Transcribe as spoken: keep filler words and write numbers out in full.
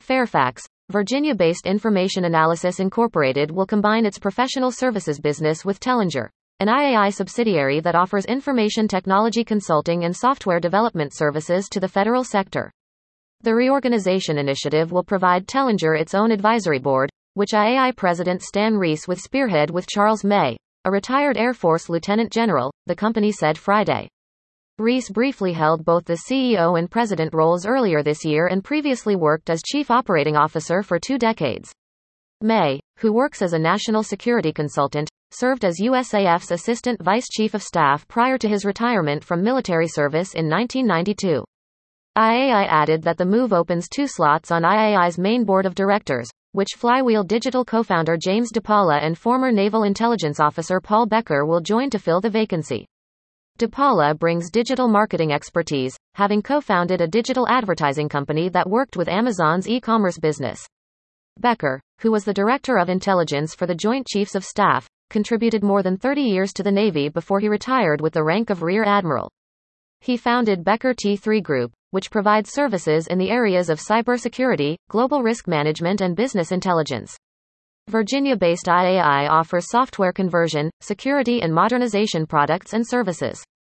Fairfax, Virginia-based Information Analysis Incorporated will combine its professional services business with Tellinger, an I A I subsidiary that offers information technology consulting and software development services to the federal sector. The reorganization initiative will provide Tellinger its own advisory board, which I A I President Stan Reese will spearhead with Charles May, a retired Air Force lieutenant general, the company said Friday. Reese briefly held both the C E O and president roles earlier this year and previously worked as chief operating officer for two decades. May, who works as a national security consultant, served as U S A F's assistant vice chief of staff prior to his retirement from military service in nineteen ninety-two. I A I added that the move opens two slots on I A I's main board of directors, which Flywheel Digital co-founder James DePaula and former Naval Intelligence Officer Paul Becker will join to fill the vacancy. DePaula brings digital marketing expertise, having co-founded a digital advertising company that worked with Amazon's e-commerce business. Becker, who was the director of intelligence for the Joint Chiefs of Staff, contributed more than thirty years to the Navy before he retired with the rank of Rear Admiral. He founded Becker T three Group, which provides services in the areas of cybersecurity, global risk management and business intelligence. Virginia-based I A I offers software conversion, security and modernization products and services.